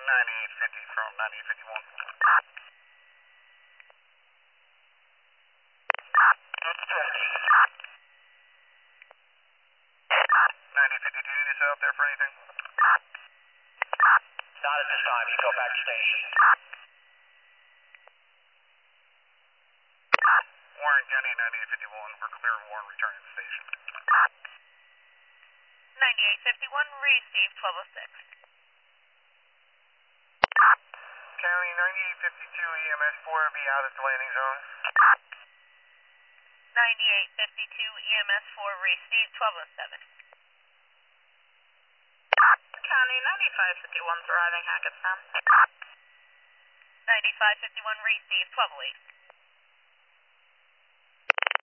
9850 from 9851. It's 20. 9852, need us out there for anything? Not at this time, you go back to station. Warren County 9851, we're clear of Warren returning to station. 9851, receive 1206. County 9852, EMS 4 be out at the landing zone. 9852, EMS 4, receive 1207. County 9551's arriving Hackettstown. 9551, receive 1208.